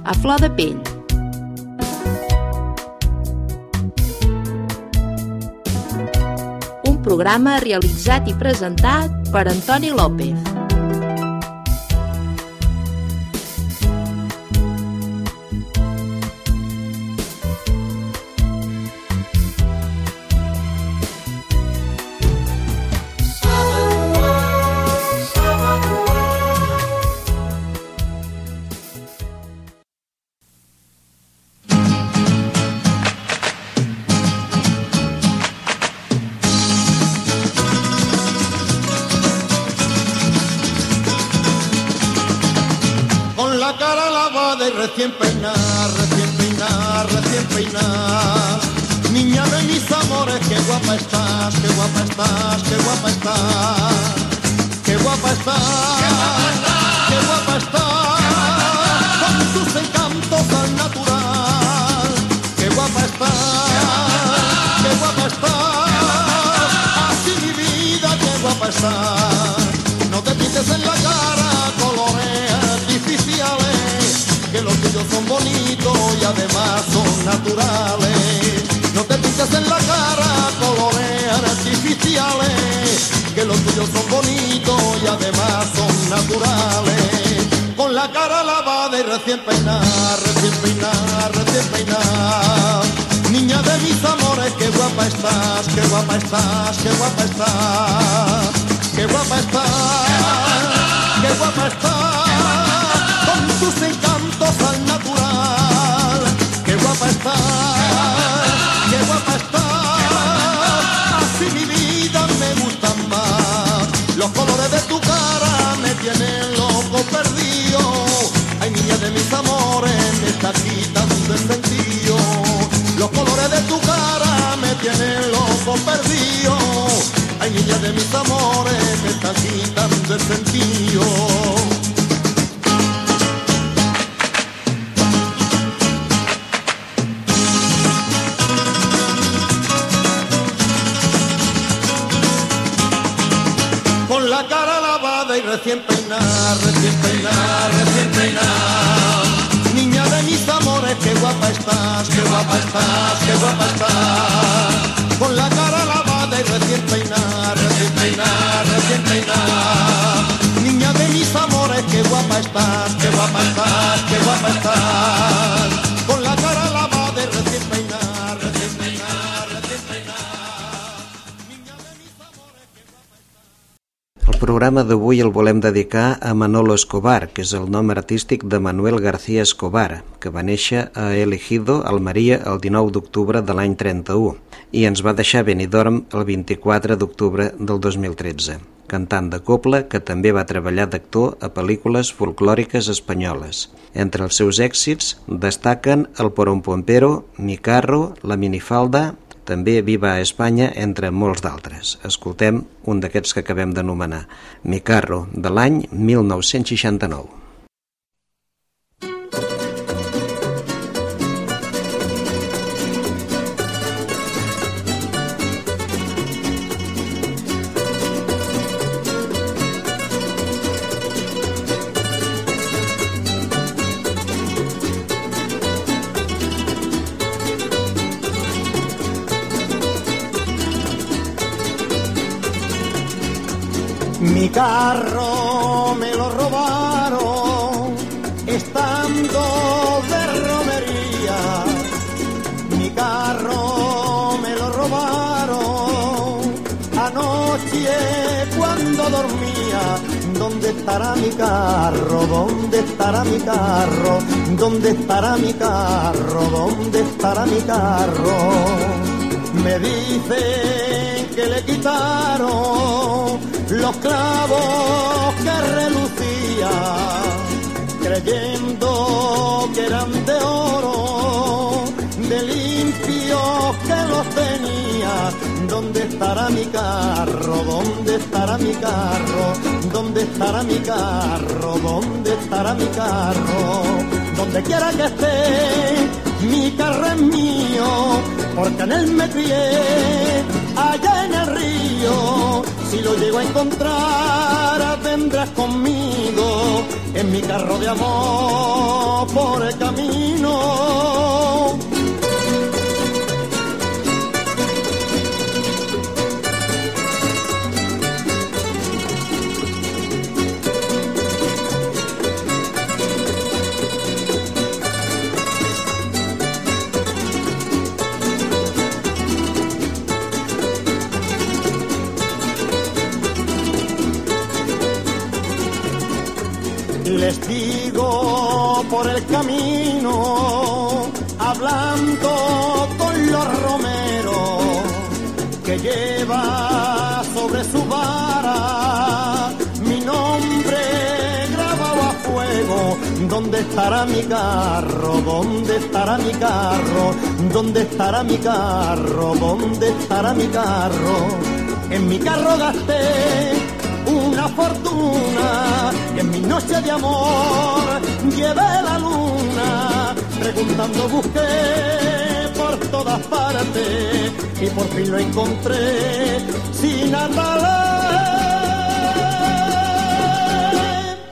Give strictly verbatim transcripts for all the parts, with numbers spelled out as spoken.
a flor de pell. Un programa realitzat i presentat per Antoni López. Recién peinar, recién peinar, recién peinar. Niña de mis amores, qué guapa estás, qué guapa estás, qué guapa estás. Qué guapa estás, qué guapa estás, con tus encantos al natural. Qué guapa estás, qué guapa estás, así mi vida, qué guapa estás. No te pintes en la cara colores artificiales, que los tuyos son bonitos y además son naturales. No te pintes en la cara colores artificiales, que los tuyos son bonitos y además son naturales. Con la cara lavada y recién peinar, recién peinar, recién peinar. Niña de mis amores, qué guapa estás, qué guapa estás, qué guapa estás. Qué guapa estás, qué guapa estás, con tus encantos al natural. Qué guapa estás, qué guapa estás, así mi vida me gustan más. Los colores de tu cara me tienen loco perdido. Ay, niña de mis amores, me está quitando el sentido. Los colores de tu cara me tienen loco perdido. Ay, niña de mis amores, me está quitando el sentido. Con la cara lavada y recién peinar, recién peinar, recién peinar. Niña de mis amores, qué guapa estás, qué guapa estás, qué guapa estás. Con la cara lavada y recién peinar, recién peinar, recién peinar. Niña de mis amores, qué guapa estás, qué guapa estás, qué guapa estás. Con la cara lavada y recién peinar, recién peinar, recién peinar. Niña de mis amores, qué guapa estás. El programa d'avui el volem dedicar a Manolo Escobar, que és el nom artístic de Manuel García Escobar, que va néixer a El Ejido, Almeria, el dinou d'octubre de l'any trenta-u i ens va deixar a Benidorm el vint-i-quatre d'octubre del dos mil tretze. Cantant de cobla que també va treballar d'actor a pel·lícules folclòriques espanyoles. Entre els seus èxits destaquen El Poronpompero, Mi Carro, La Minifalda, també Viva a Espanya, entre molts d'altres. Escoltem un d'aquests que acabem d'anomenar, Mi Carro, de l'any mil nou-cents seixanta-nou. Mi carro me lo robaron estando de romería. Mi carro me lo robaron anoche cuando dormía. ¿Dónde estará mi carro? ¿Dónde estará mi carro? ¿Dónde estará mi carro? ¿Dónde estará mi carro? Me dicen que le quitaron los clavos que relucían, creyendo que eran de oro, de limpios que los tenía. ¿Dónde estará mi carro? ¿Dónde estará mi carro? ¿Dónde estará mi carro? ¿Dónde estará mi carro? Donde quiera que esté, mi carro es mío, porque en él me crié, allá en el río. Si lo llego a encontrar, vendrás conmigo en mi carro de amor por el camino. Les digo por el camino, hablando con los romeros, que lleva sobre su vara mi nombre grabado a fuego. ¿Dónde estará mi carro? ¿Dónde estará mi carro? ¿Dónde estará mi carro? ¿Dónde estará mi carro? En mi carro gasté una fortuna, y en mi noche de amor llevé la luna. Preguntando busqué por todas partes y por fin lo encontré sin andar.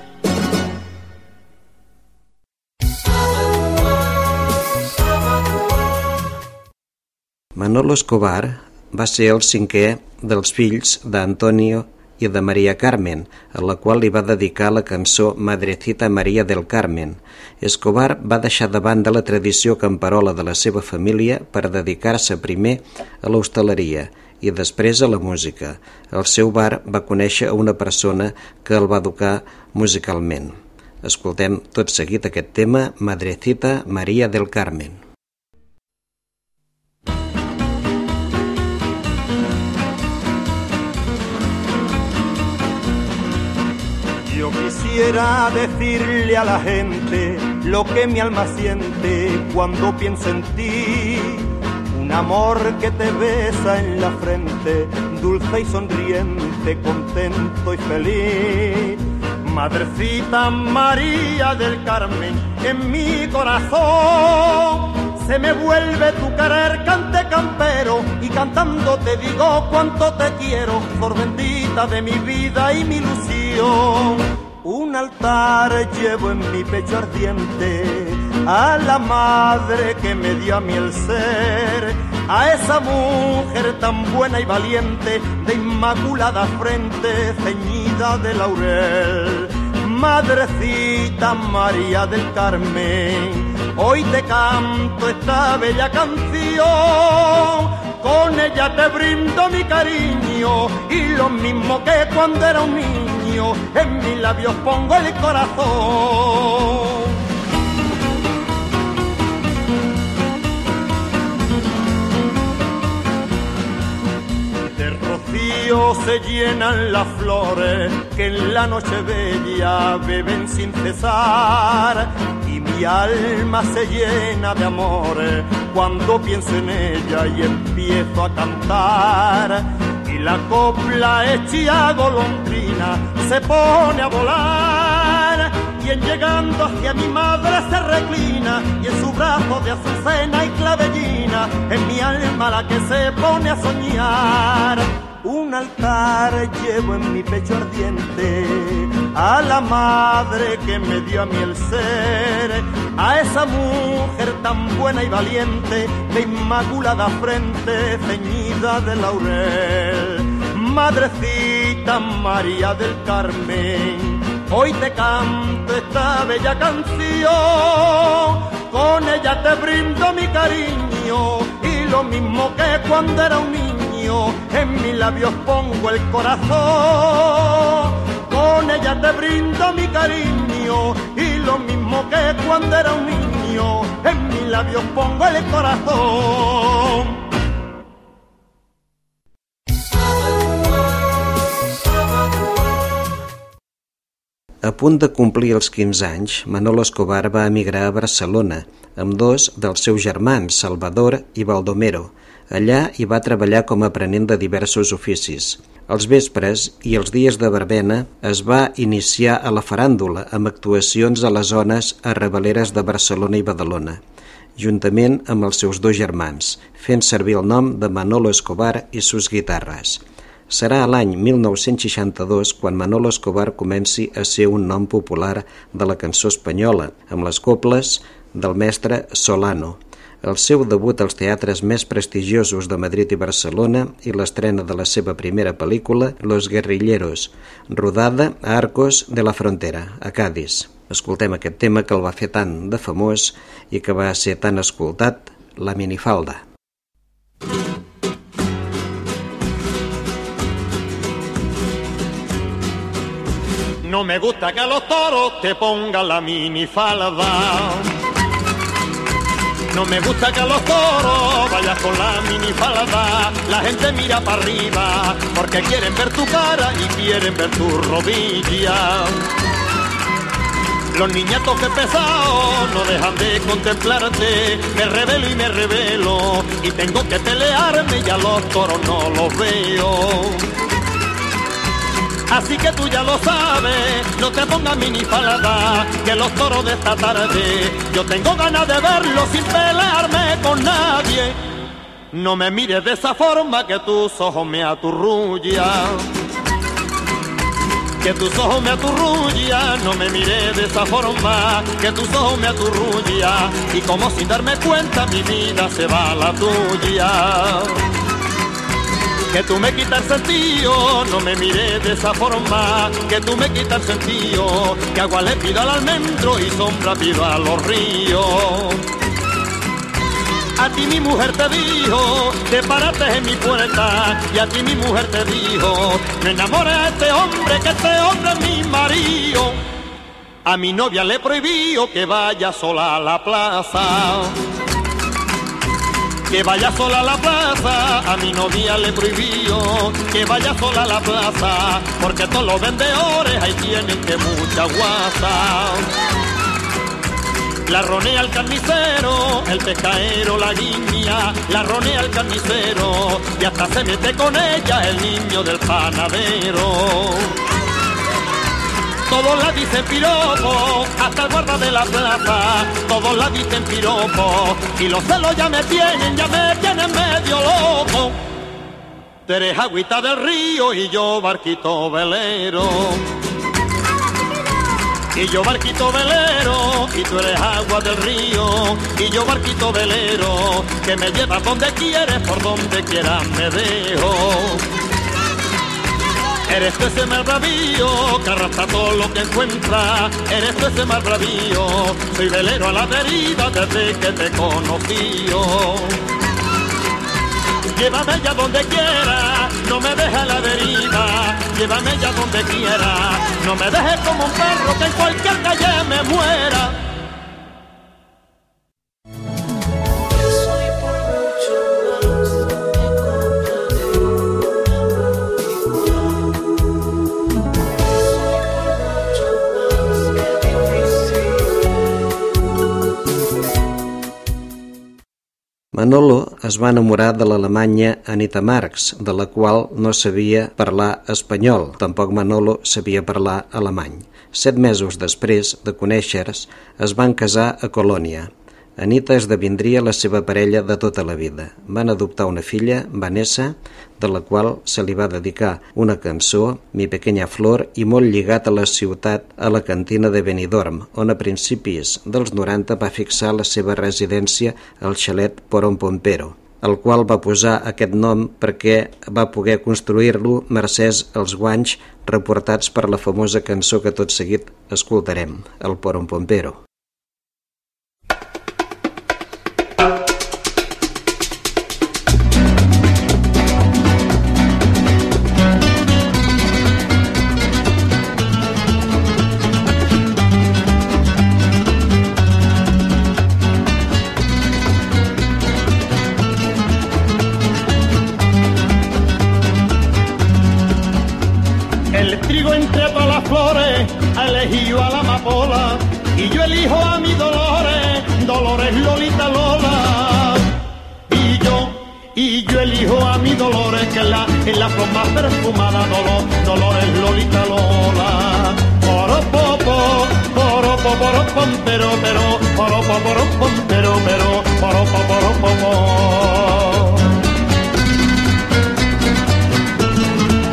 Manolo Escobar va ser el cinquè dels fills d'Antonio i de Maria Carmen, a la qual li va dedicar la cançó Madrecita Maria del Carmen. Escobar va deixar de banda la tradició camperola de la seva família per dedicar-se primer a l'hostaleria i després a la música. Al seu bar va conèixer a una persona que el va educar musicalment. Escoltem tot seguit aquest tema, Madrecita Maria del Carmen. Yo quisiera decirle a la gente lo que mi alma siente cuando pienso en ti. Un amor que te besa en la frente, dulce y sonriente, contento y feliz. Madrecita María del Carmen, en mi corazón se me vuelve tu querer, cante campero, y cantando te digo cuánto te quiero, flor bendita de mi vida y mi ilusión. Un altar llevo en mi pecho ardiente a la madre que me dio a mí el ser, a esa mujer tan buena y valiente, de inmaculada frente, ceñida de laurel. Madrecita María del Carmen, hoy te canto esta bella canción, con ella te brindo mi cariño y lo mismo que cuando era un niño, en mis labios pongo el corazón. De rocío se llenan las flores que en la noche bella beben sin cesar, y mi alma se llena de amores cuando pienso en ella y empiezo a cantar. Y la copla hecha golondrina se pone a volar, y en llegando hacia mi madre se reclina, y en su brazo de azucena y clavellina en mi alma la que se pone a soñar. Un altar llevo en mi pecho ardiente a la madre que me dio a mí el ser, a esa mujer tan buena y valiente, de inmaculada frente, ceñida de laurel. Madrecita María del Carmen, hoy te canto esta bella canción, con ella te brindo mi cariño y lo mismo que cuando era un niño, en mis labios pongo el corazón. Con ella te brindo mi cariño y lo mismo que cuando era un niño, en mis labios pongo el corazón. A punt de complir els quinze anys, Manolo Escobar va emigrar a Barcelona amb dos dels seus germans, Salvador i Baldomero. Allà hi va treballar com a aprenent de diversos oficis. Els vespres i els dies de verbena es va iniciar a la faràndula amb actuacions a les zones arrabaleres de Barcelona i Badalona, juntament amb els seus dos germans, fent servir el nom de Manolo Escobar i sus guitarres. Serà a l'any mil nou-cents seixanta-dos quan Manolo Escobar comenci a ser un nom popular de la cançó espanyola, amb les coples del mestre Solano. El seu debut als teatres més prestigiosos de Madrid i Barcelona i l'estrena de la seva primera pel·lícula, Los Guerrilleros, rodada a Arcos de la Frontera, a Cádiz. Escoltem aquest tema que el va fer tan de famós i que va ser tan escoltat, La minifalda. No me gusta que a los toros te pongan la minifalda. No me gusta que a los toros vayas con la minifalda. La gente mira para arriba porque quieren ver tu cara y quieren ver tu rodilla. Los niñatos que pesados no dejan de contemplarte. Me revelo y me revelo y tengo que pelearme y a los toros no los veo. Así que tú ya lo sabes, no te pongas minifalda, que los toros de esta tarde yo tengo ganas de verlos sin pelearme con nadie. No me mires de esa forma que tus ojos me aturrullan, que tus ojos me aturrullan. No me mires de esa forma que tus ojos me aturrullan, y como sin darme cuenta mi vida se va a la tuya. Que tú me quitas el sentido, no me mires de esa forma, que tú me quitas el sentido, que agua le pido al almendro y sombra pido a los ríos. A ti mi mujer te dijo, te paraste en mi puerta, y a ti mi mujer te dijo, me enamoré de este hombre, que este hombre es mi marido. A mi novia le prohibió que vaya sola a la plaza, que vaya sola a la plaza. A mi novia le prohibió que vaya sola a la plaza, porque todos los vendedores ahí tienen que mucha guasa. La ronea al carnicero, el pescaero la guiña, la ronea al carnicero, y hasta se mete con ella el niño del panadero. Todos la dicen piropo, hasta el guarda de la plaza, todos la dicen piropo, y los celos ya me tienen, ya me tienen medio loco. Tú eres agüita del río y yo barquito velero, y yo barquito velero, y tú eres agua del río, y yo barquito velero, que me llevas donde quieres, por donde quieras me dejo. Eres tú ese mar bravío que arrastra todo lo que encuentra. Eres tú ese mar bravío, soy velero a la deriva desde que te conocí. Llévame ya donde quiera, no me dejes a la deriva. Llévame ya donde quiera, no me dejes como un perro que en cualquier calle me muera. Manolo es va enamorar de l'alemanya Anita Marx, de la qual no sabia parlar espanyol. Tampoc Manolo sabia parlar alemany. Set mesos després de conèixer-se, es van casar a Colònia. Anita esdevindria la seva parella de tota la vida. Van adoptar una filla, Vanessa, de la qual se li va dedicar una cançó, Mi pequeña flor, i molt lligat a la ciutat, a la cantina de Benidorm, on a principis dels noranta va fixar la seva residència al xalet Poronpompero, el qual va posar aquest nom perquè va poder construir-lo mercès als guanys reportats per la famosa cançó que tot seguit escoltarem, el Poronpompero. Elegido a la amapola y yo elijo a mi Dolores, Dolores Lolita Lola. Y yo, y yo elijo a mi Dolores, que es la, es la flor más perfumada, Dolor, Dolores Lolita Lola. Poropopo, poropo, poropom, pero, pero, poropo, poropom, pero, pero, poropo, poropopo.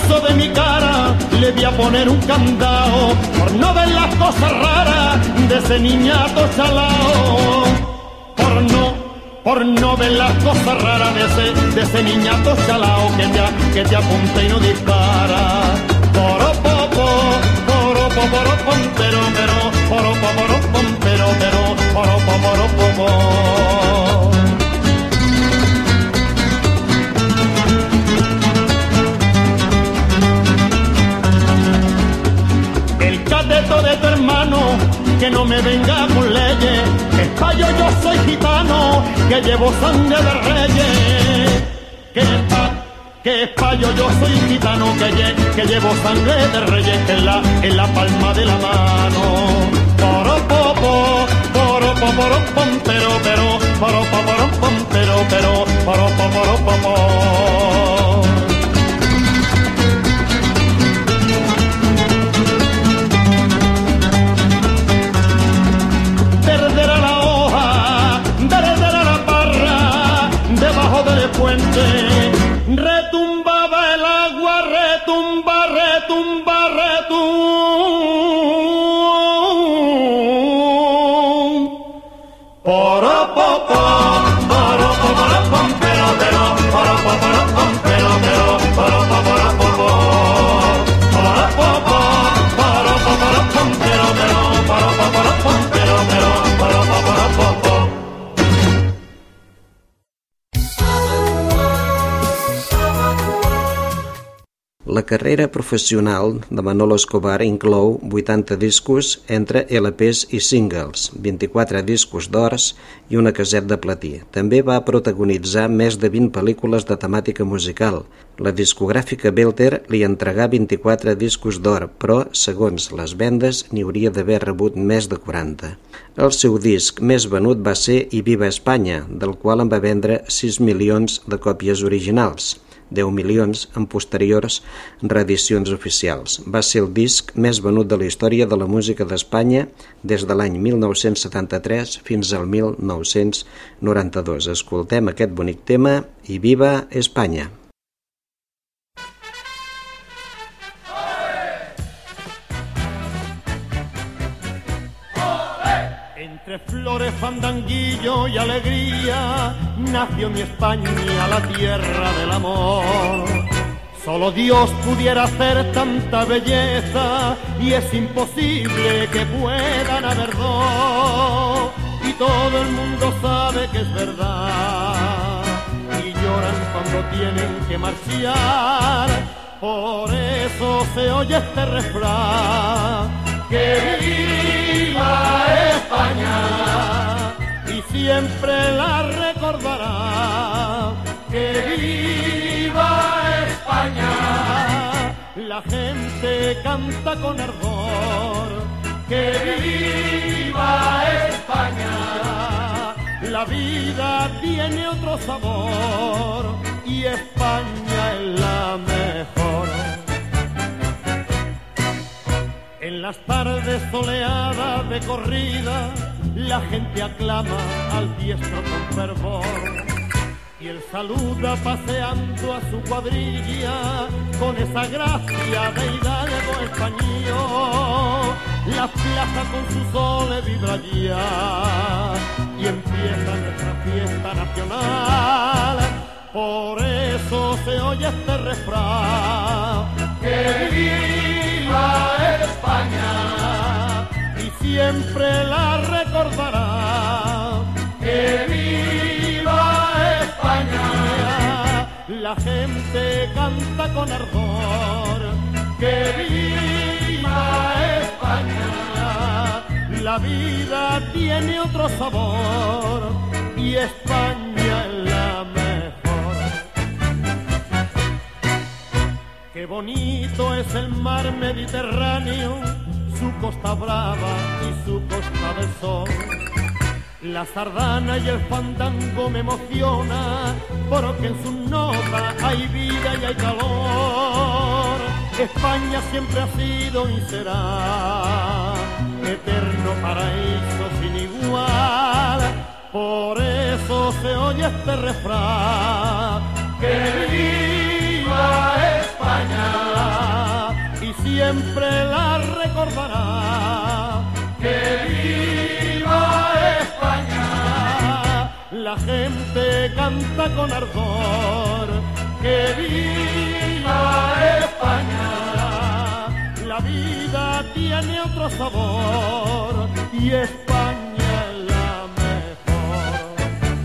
hizo de mi cara, le voy a poner un candado por no ver las cosas raras de ese niñato chalao. Por no, por no ver las cosas raras de ese, de ese niñato chalao que te, que te apunta y no dispara. Poropopo, poropo, poropom, pero, pero, poropo, poropom, pero, pero, poropo, poropopo. El cateto de tu hermano, que no me venga con leyes, que espayo yo soy gitano, que llevo sangre de reyes. Que pa, que espayo yo soy gitano, que, lle, que llevo sangre de reyes en la, en la palma de la mano. Poropopo, poropo, poropom, pero, pero, poropo, poropom, pero, pero, poropo, poropopo. Puente, retumbaba el agua, retumba, retumba, retum. Poropopo, poropo, poropom, pero, pero, poropo, poropom, pero, pero, poropo, poropopo. Poropopo, poropo, poropom, pero, pero, poropo, poropom, pero, pero, poropo, poropopo. La carrera professional de Manolo Escobar inclou vuitanta discos entre L Ps i singles, vint-i-quatre discos d'ors i una caset de platí. També va protagonitzar més de vint pel·lícules de temàtica musical. La discogràfica Belter li entregà vint-i-quatre discos d'or, però, segons les vendes, n'hi hauria d'haver rebut més de quaranta. El seu disc més venut va ser I Viva Espanya, del qual en va vendre sis milions de còpies originals. deu milions en posteriors reedicions oficials. Va ser el disc més venut de la història de la música d'Espanya des de l'any mil nou-cents setanta-tres fins al mil nou-cents noranta-dos. Escoltem aquest bonic tema, I Viva Espanya. Entre flores, fandanguillo y alegría nació mi España, la tierra del amor. Solo Dios pudiera hacer tanta belleza y es imposible que puedan haber dos. Y todo el mundo sabe que es verdad y lloran cuando tienen que marchar. Por eso se oye este refrán: que viva España, y siempre la recordará. Que viva España, la gente canta con ardor. Que viva España, la vida tiene otro sabor y España es la mejor. En las tardes soleadas de corrida, la gente aclama al diestro con fervor. Y él saluda paseando a su cuadrilla con esa gracia de hidalgo español. La plaza con su sol vibra ya y empieza nuestra fiesta nacional. Por eso se oye este refrán: que viva España, y siempre la recordará. Que viva España, la gente canta con ardor. Que viva España, la vida tiene otro sabor y España es la mejor. Qué bonito es el mar Mediterráneo, su costa brava y su costa del sol. La sardana y el fandango me emociona, porque en sus notas hay vida y hay calor. España siempre ha sido y será eterno paraíso sin igual. Por eso se oye este refrán: que viva España, siempre la recordará. ¡Que viva España! La gente canta con ardor. ¡Que viva España! La vida tiene otro sabor y España es la mejor.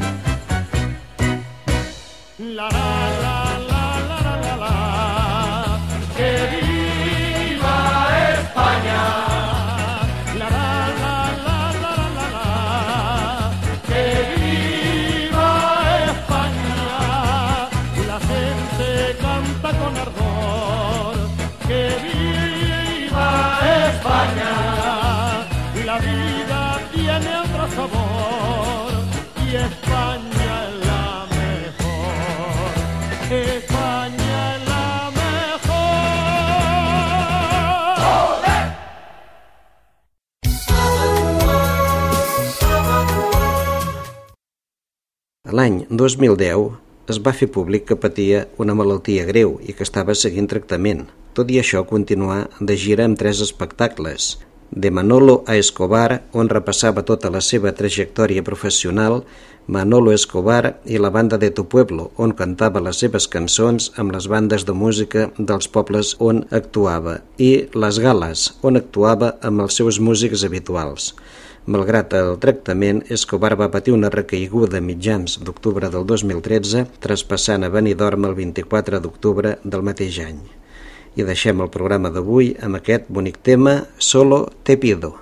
La la la la la la la. ¡Que viva España! La la la la la la la. ¡Que viva España! La gente canta con ardor. ¡Que viva España! La vida tiene otro sabor y España es la mejor. España es la mejor. L'any dos mil deu es va fer públic que patia una malaltia greu i que estava seguint tractament. Tot i això, continuà de gira amb tres espectacles: de Manolo a Escobar, on repassava tota la seva trajectòria professional, Manolo Escobar i la banda de Tu Pueblo, on cantava les seves cançons amb les bandes de música dels pobles on actuava, i Les Gales, on actuava amb els seus músics habituals. Malgrat el tractament, Escobar va patir una recaiguda a mitjans d'octubre del dos mil tretze, traspassant a Benidorm el vint-i-quatre d'octubre del mateix any. I deixem el programa d'avui amb aquest bonic tema, Solo te pido.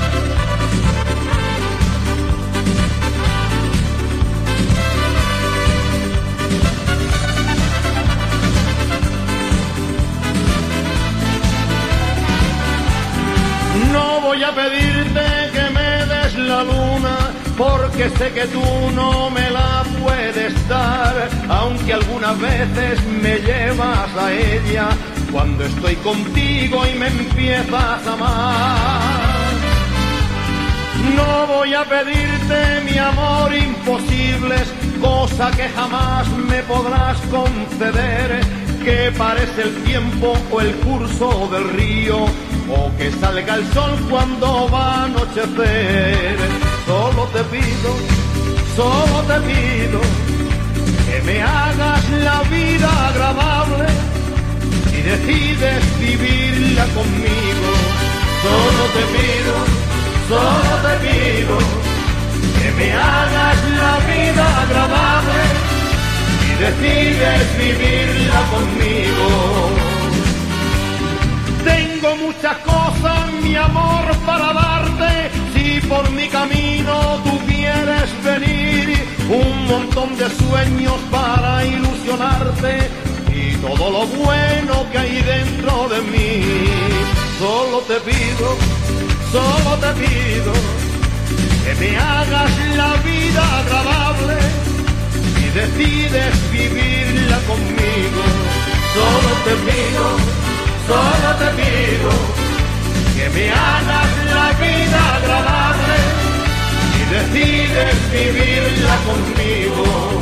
No voy a pedirte que me des la luna, porque sé que tú no me la puedes dar, aunque algunas veces me llevas a ella cuando estoy contigo y me empiezas a amar. No voy a pedirte, mi amor, imposibles, cosa que jamás me podrás conceder, que parece el tiempo o el curso del río, o que salga el sol cuando va a anochecer. Solo te pido, solo te pido, que me hagas la vida agradable y decides vivirla conmigo. Solo te pido, solo te pido, que me hagas la vida agradable y decides vivirla conmigo. Tengo muchas cosas, mi amor, para darte, si por mi camino tú quieres venir, un montón de sueños para ilusionarte y todo lo bueno que hay dentro de mí. Solo te pido, solo te pido, que me hagas la vida agradable y decides vivirla conmigo. Solo te pido, solo te pido, que me hagas la vida agradable y decides vivirla conmigo.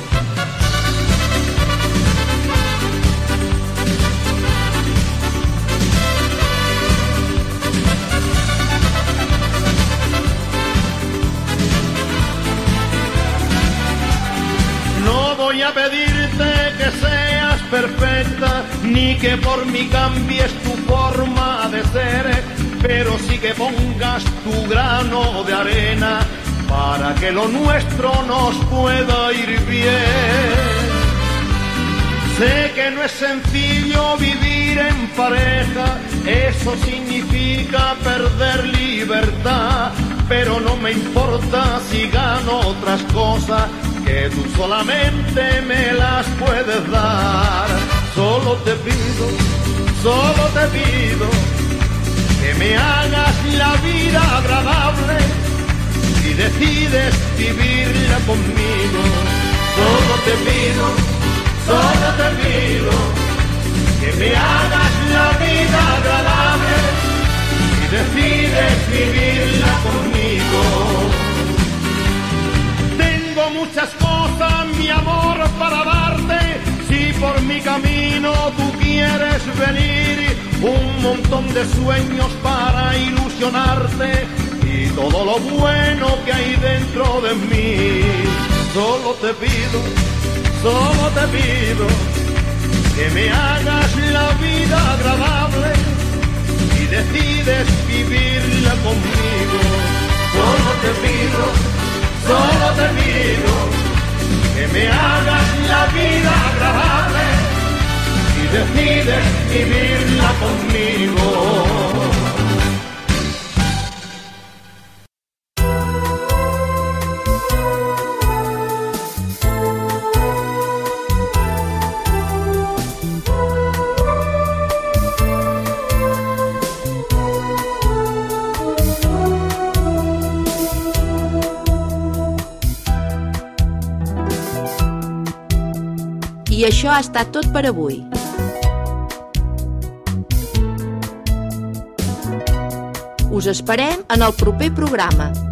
No voy a pedirte que seas perfecta, ni que por mí cambies tu forma de ser, pero sí que pongas tu grano de arena para que lo nuestro nos pueda ir bien. Sé que no es sencillo vivir en pareja, eso significa perder libertad, pero no me importa si gano otras cosas, que tú solamente me las puedes dar. Solo te pido, solo te pido, que me hagas la vida agradable y decides vivirla conmigo. Solo te pido, solo te pido, que me hagas la vida agradable y decides vivirla conmigo. Tengo muchas cosas, mi amor, para darte, si por mi camino tú quieres venir, un montón de sueños para ilusionarte y todo lo bueno que hay dentro de mí. Solo te pido, solo te pido que me hagas la vida agradable y decides vivirla conmigo. Solo te pido, solo te pido que me hagas la vida agradable y decides vivirla conmigo. I això ha estat tot per avui. Us esperem en el proper programa.